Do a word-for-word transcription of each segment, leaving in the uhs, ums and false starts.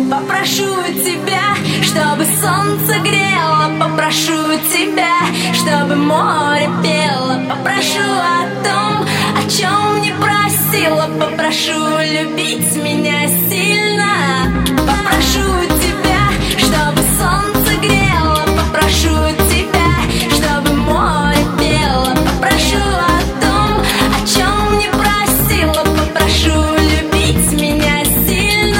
Попрошу тебя, чтобы солнце грело, попрошу тебя, чтобы море пело, попрошу о том, о чем не просила, попрошу любить меня сильно. Попрошу тебя, чтобы солнце грело, попрошу тебя, чтобы море пело, попрошу о том, о чем не просила, попрошу любить меня сильно.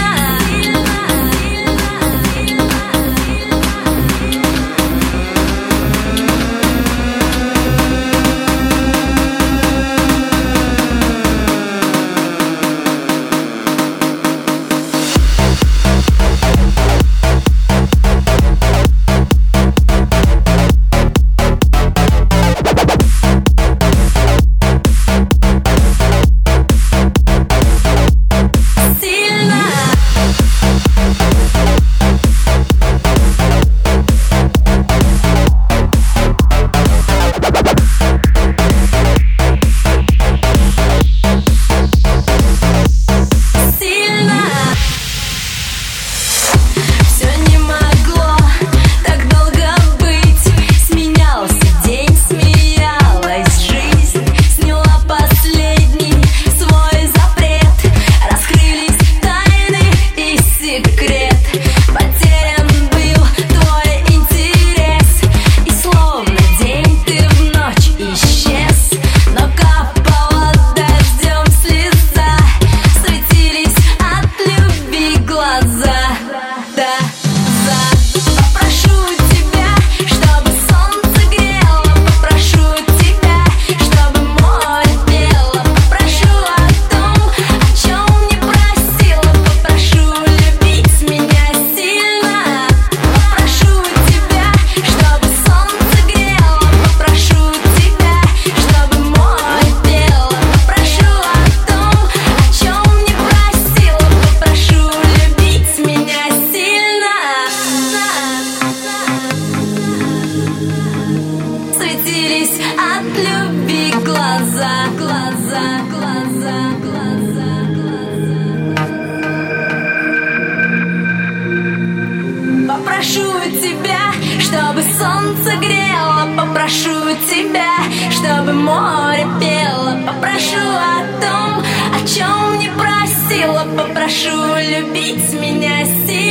Светились от любви глаза, глаза, глаза, глаза, глаза. Попрошу тебя, чтобы солнце грело, попрошу тебя, чтобы море пело, попрошу о том, о чем не просила, попрошу любить меня сильно.